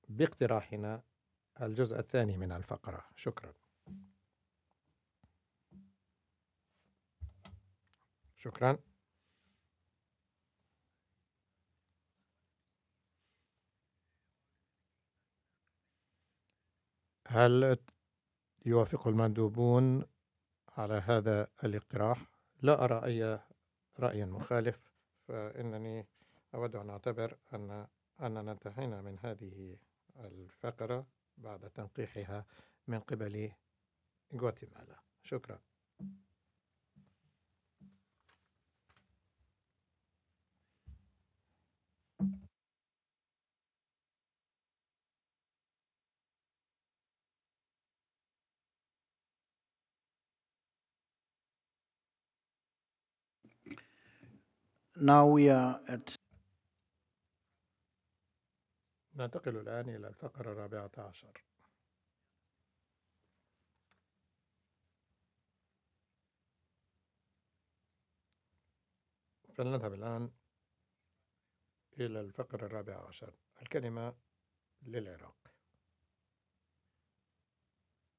باقتراحنا الجزء الثاني من الفقرة. شكرا. شكرا. هل يوافق المندوبون على هذا الاقتراح؟ لا أرى أي رأي مخالف، فإنني أود أن أعتبر أننا انتهينا من هذه الفقرة بعد تنقيحها من قبل غواتيمالا. شكرا. Now we are at ننتقل الآن إلى الفقرة 14. فلنذهب الآن إلى الفقرة 14، الكلمة للعراق.